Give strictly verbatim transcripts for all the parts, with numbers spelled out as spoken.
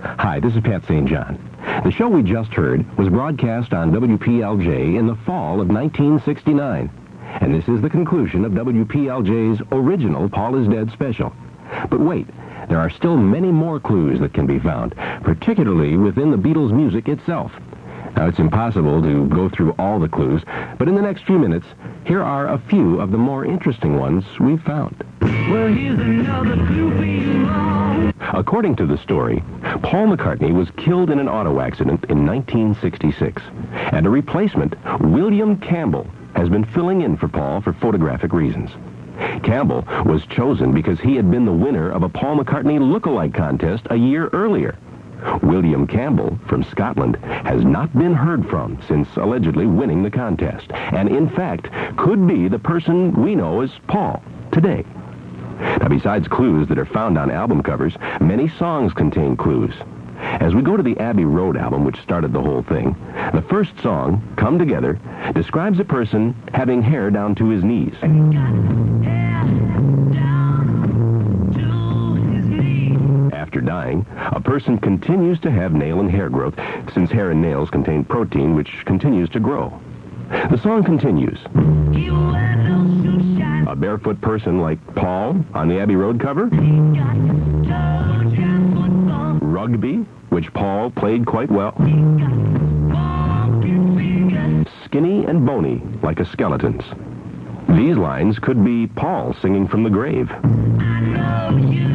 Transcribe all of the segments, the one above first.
Hi, this is Pat Saint John. The show we just heard was broadcast on W P L J in the fall of nineteen sixty-nine. And this is the conclusion of W P L J's original Paul is Dead special. But wait, there are still many more clues that can be found, particularly within the Beatles' music itself. Now, it's impossible to go through all the clues, but in the next few minutes, here are a few of the more interesting ones we've found. Well, here's another clue for you all. According to the story, Paul McCartney was killed in an auto accident in nineteen sixty-six, and a replacement, William Campbell, has been filling in for Paul for photographic reasons. Campbell was chosen because he had been the winner of a Paul McCartney look-alike contest a year earlier. William Campbell, from Scotland, has not been heard from since allegedly winning the contest, and in fact could be the person we know as Paul today. Now, besides clues that are found on album covers, many songs contain clues. As we go to the Abbey Road album, which started the whole thing, the first song, Come Together, describes a person having hair down to his knees. After dying, a person continues to have nail and hair growth, since hair and nails contain protein which continues to grow. The song continues. A barefoot person like Paul on the Abbey Road cover. Rugby, which Paul played quite well. Skinny and bony, like a skeleton's. These lines could be Paul singing from the grave. I know you.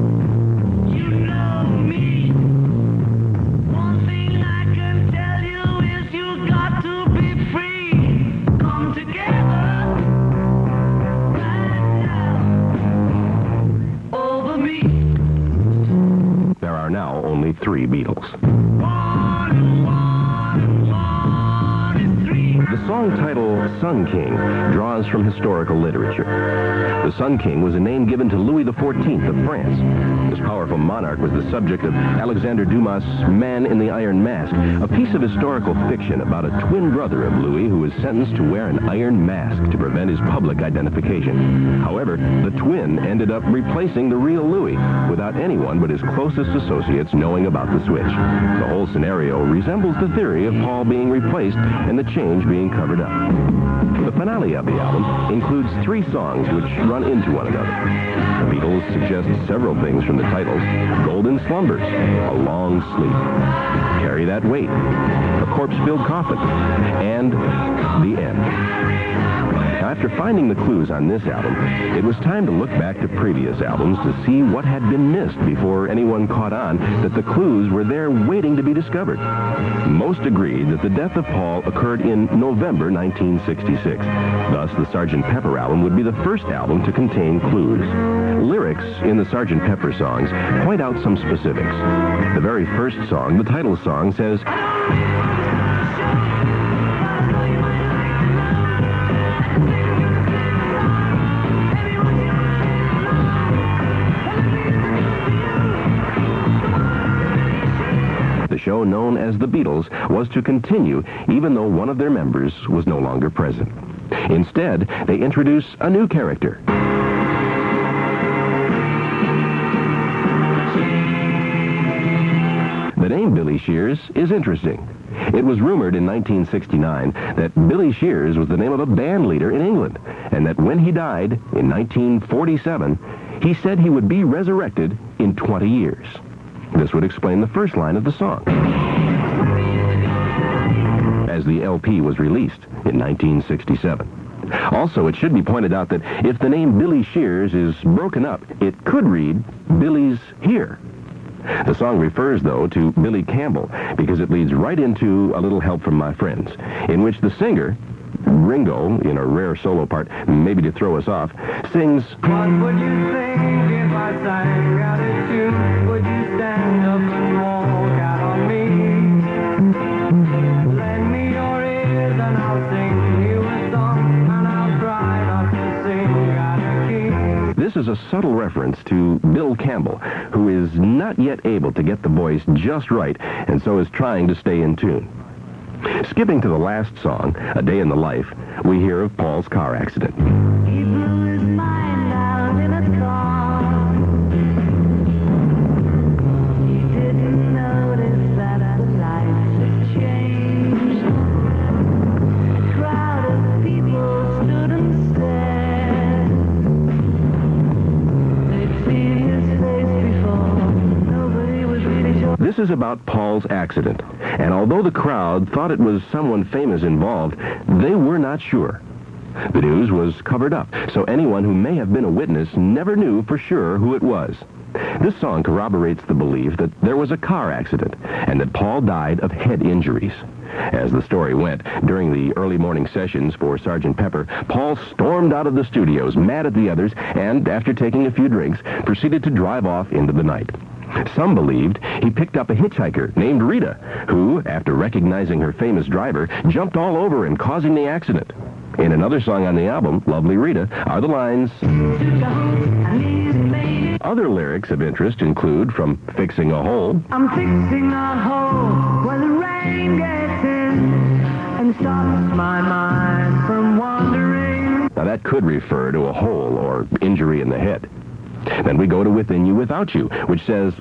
Three Beatles. The song title Sun King draws from historical literature. The Sun King was a name given to Louis the fourteenth of France. This powerful monarch was the subject of Alexander Dumas' Man in the Iron Mask, a piece of historical fiction about a twin brother of Louis who was sentenced to wear an iron mask to prevent his public identification. However, the twin ended up replacing the real Louis without anyone but his closest associates knowing about the switch. The whole scenario resembles the theory of Paul being replaced and the change being covered up. The finale of the album includes three songs which run into one another. The Beatles suggest several things from the titles: Golden Slumbers, A Long Sleep, Carry That Weight, A Corpse-Filled Coffin, and The End. Now, after finding the clues on this album, it was time to look back to previous albums to see what had been missed before anyone caught on that the clues were there waiting to be discovered. Most agreed that the death of Paul occurred in November nineteen sixty-six. Thus, the Sergeant Pepper album would be the first album to contain clues. Lyrics in the Sergeant Pepper songs point out some specifics. The very first song, the title song, says, the show known as The Beatles was to continue even though one of their members was no longer present. Instead, they introduce a new character. The name Billy Shears is interesting. It was rumored in nineteen sixty-nine that Billy Shears was the name of a band leader in England, and that when he died in nineteen forty-seven, he said he would be resurrected in twenty years. This would explain the first line of the song, as the L P was released in nineteen sixty-seven. Also, it should be pointed out that if the name Billy Shears is broken up, it could read Billy's Here. The song refers, though, to Billy Campbell because it leads right into A Little Help from My Friends, in which the singer, Ringo, in a rare solo part, maybe to throw us off, sings, What would you think if I sang out at you? Would you stand up and walk out on me? Lend me your ears and I'll sing you a song, and I'll try not to sing out of key. This is a subtle reference to Bill Campbell, who is not yet able to get the voice just right, and so is trying to stay in tune. Skipping to the last song, A Day in the Life, we hear of Paul's car accident. He blew his mind out in a car. He didn't know This is about Paul's accident, and although the crowd thought it was someone famous involved, they were not sure. The news was covered up, so anyone who may have been a witness never knew for sure who it was. This song corroborates the belief that there was a car accident and that Paul died of head injuries. As the story went, during the early morning sessions for Sergeant Pepper, Paul stormed out of the studios, mad at the others, and, after taking a few drinks, proceeded to drive off into the night. Some believed he picked up a hitchhiker named Rita, who, after recognizing her famous driver, jumped all over him, causing the accident. In another song on the album, Lovely Rita, are the lines... Other lyrics of interest include from Fixing a Hole. I'm fixing a hole where the rain gets in and stops my mind from wandering. Now that could refer to a hole or injury in the head. Then we go to Within You, Without You, which says...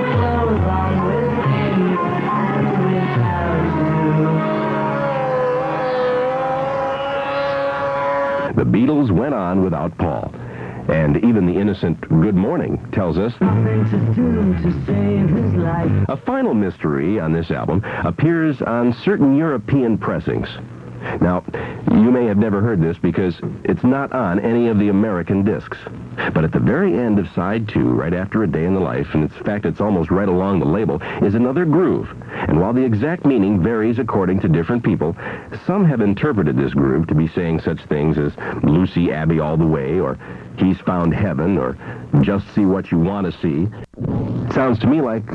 The Beatles went on without Paul. And even the innocent Good Morning tells us Nothing to do to save his life. a final mystery on this album appears on certain European pressings. Now, you may have never heard this because it's not on any of the American discs. But at the very end of side two, right after A Day in the Life, and in fact it's almost right along the label, is another groove. And while the exact meaning varies according to different people, some have interpreted this groove to be saying such things as Lucy Abbey all the way, or He's Found Heaven, or Just See What You Want to See. Sounds to me like...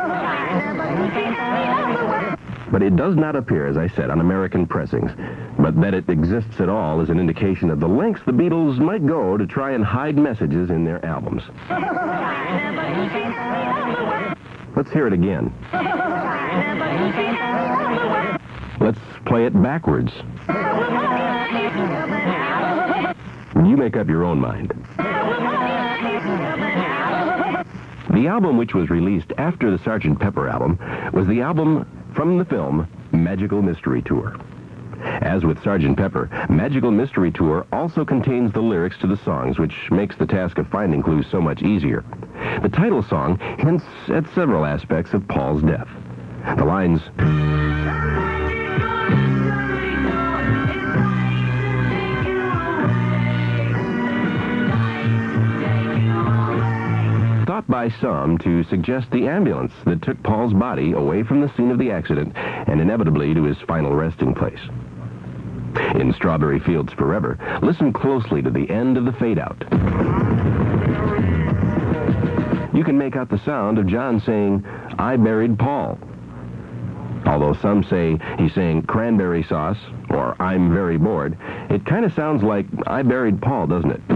But it does not appear, as I said, on American pressings. But that it exists at all is an indication of the lengths the Beatles might go to try and hide messages in their albums. Let's hear it again. Let's play it backwards. You make up your own mind. The album which was released after the Sergeant Pepper album was the album from the film Magical Mystery Tour. As with Sergeant Pepper, Magical Mystery Tour also contains the lyrics to the songs, which makes the task of finding clues so much easier. The title song hints at several aspects of Paul's death. The lines... thought by some to suggest the ambulance that took Paul's body away from the scene of the accident and inevitably to his final resting place. In Strawberry Fields Forever, listen closely to the end of the fade-out. You can make out the sound of John saying, I buried Paul. Although some say he's saying cranberry sauce or I'm very bored, it kind of sounds like I buried Paul, doesn't it?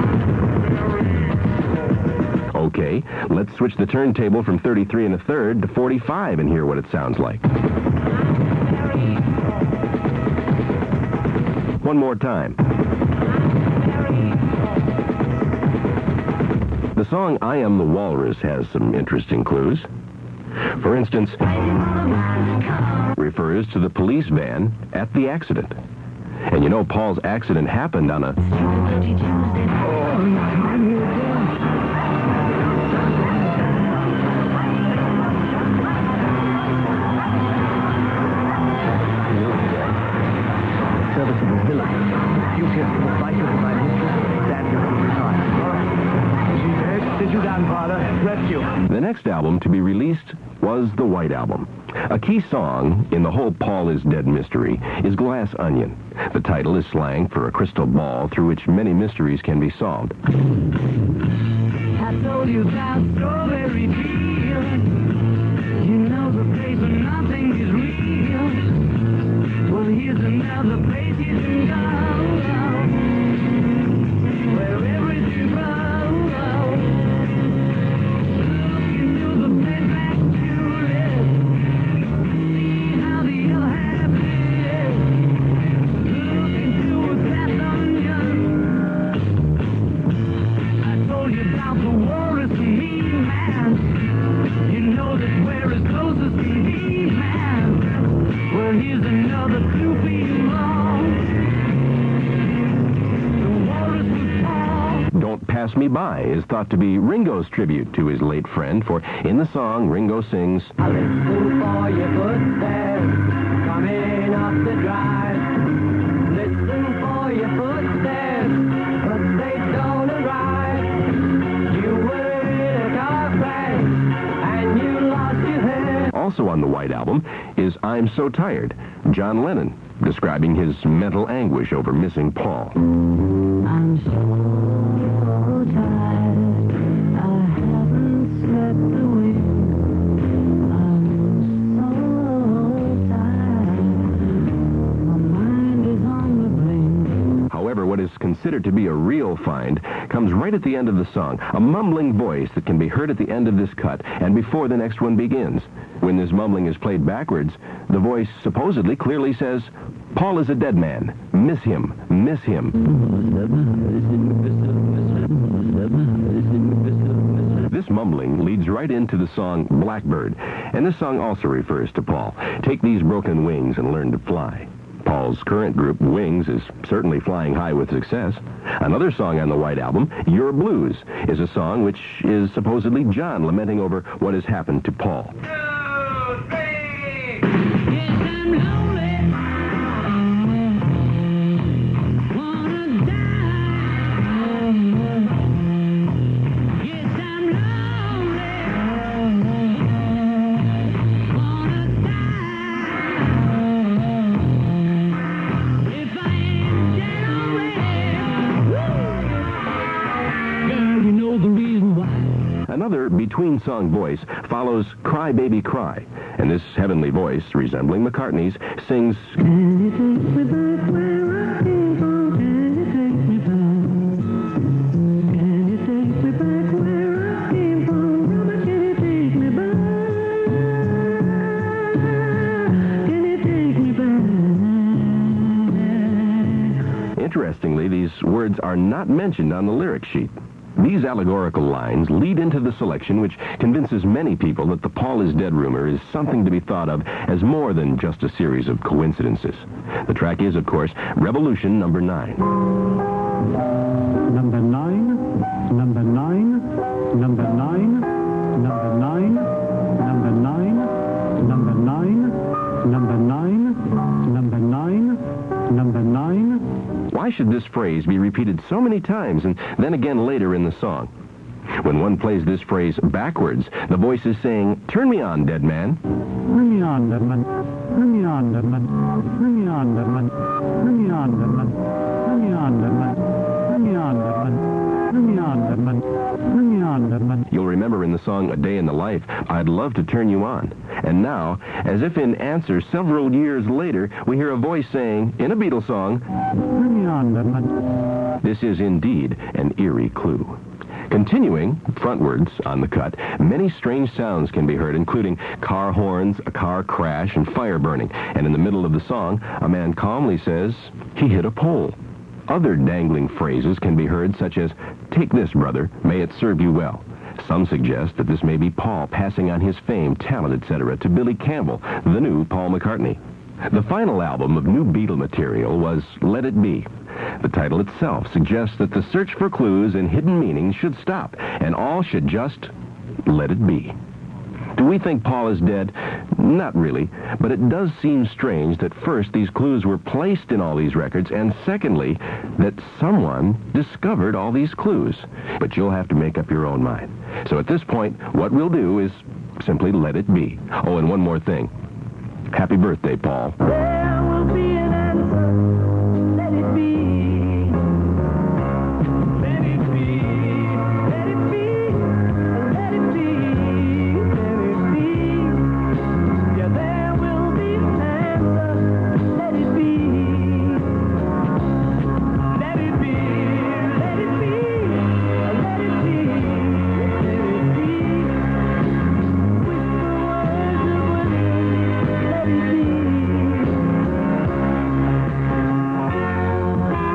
Okay, let's switch the turntable from thirty-three and a third to forty-five and hear what it sounds like. One more time. The song I Am the Walrus has some interesting clues. For instance, refers to the police van at the accident. And you know Paul's accident happened on a... The next album to be released was the White Album. A key song in the whole Paul is Dead mystery is Glass Onion. The title is slang for a crystal ball through which many mysteries can be solved. I told you about Strawberry Fields. You know the place where nothing is real. Well, here's another place you can go, where everything's wrong. Don't Pass Me By is thought to be Ringo's tribute to his late friend, for in the song, Ringo sings, I listen for your footsteps coming up the drive. Listen for your footsteps, but they don't arrive. You were in a car crash, and you lost your head. Also on the White Album is I'm So Tired, John Lennon describing his mental anguish over missing Paul. I'm so tired, I haven't slept a wink. I'm so tired, my mind is on the brink. However, what is considered to be a real find comes right at the end of the song, a mumbling voice that can be heard at the end of this cut and before the next one begins. When this mumbling is played backwards, the voice supposedly clearly says, Paul is a dead man. Miss him. Miss him. This mumbling leads right into the song Blackbird, and this song also refers to Paul. Take these broken wings and learn to fly. Paul's current group, Wings, is certainly flying high with success. Another song on the White Album, Your Blues, is a song which is supposedly John lamenting over what has happened to Paul. Another between-song voice follows Cry Baby Cry, and this heavenly voice, resembling McCartney's, sings, Can you take me back where I came from? Can you take me back? Can you take me back where I came from? Mama, can you take me back? Can you take me back? Interestingly, these words are not mentioned on the lyric sheet. These allegorical lines lead into the selection which convinces many people that the Paul is dead rumor is something to be thought of as more than just a series of coincidences. The track is, of course, Revolution number nine. Number nine, number nine, number nine, number nine, number nine, number nine, number nine, number nine, number nine. Why should this phrase be repeated so many times and then again later in the song? When one plays this phrase backwards, the voice is saying, Turn me on, dead man. Turn me on, dead man. Turn me on, dead man. Turn me on, dead man. Turn me on, dead man. Turn me on, dead man. Turn me on, dead man. Turn me on, dead man. Turn me on, dead man. You'll remember in the song A Day in the Life, I'd love to turn you on. And now, as if in answer several years later, we hear a voice saying, in a Beatles song, Turn me on, dead man. This is indeed an eerie clue. Continuing, frontwards on the cut, many strange sounds can be heard, including car horns, a car crash, and fire burning. And in the middle of the song, a man calmly says, he hit a pole. Other dangling phrases can be heard, such as, Take this, brother, may it serve you well. Some suggest that this may be Paul passing on his fame, talent, et cetera to Billy Campbell, the new Paul McCartney. The final album of new Beatle material was Let It Be. The title itself suggests that the search for clues and hidden meanings should stop, and all should just let it be. Do we think Paul is dead? Not really, but it does seem strange that first these clues were placed in all these records, and secondly, that someone discovered all these clues. But you'll have to make up your own mind. So at this point, what we'll do is simply let it be. Oh, and one more thing. Happy birthday, Paul. There will be an answer. Let it be. Let it be. Let it be. Let it be. Let it be. Yeah, there will be an answer. Let it be. Let it be. Let it be. Let it be. Let it be. Whisper words of wisdom. Let it be.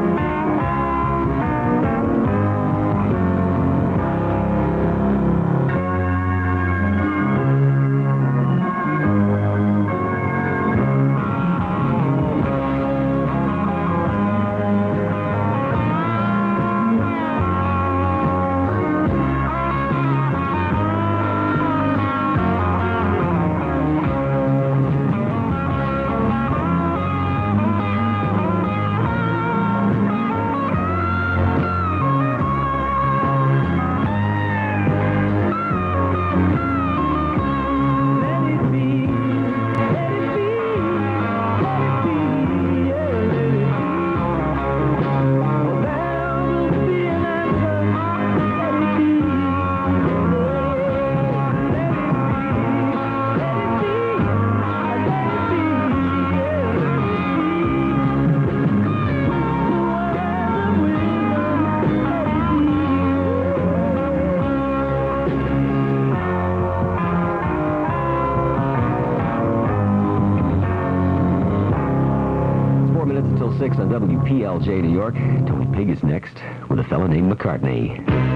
till six on W P L J New York. Tony Pig is next with a fella named McCartney.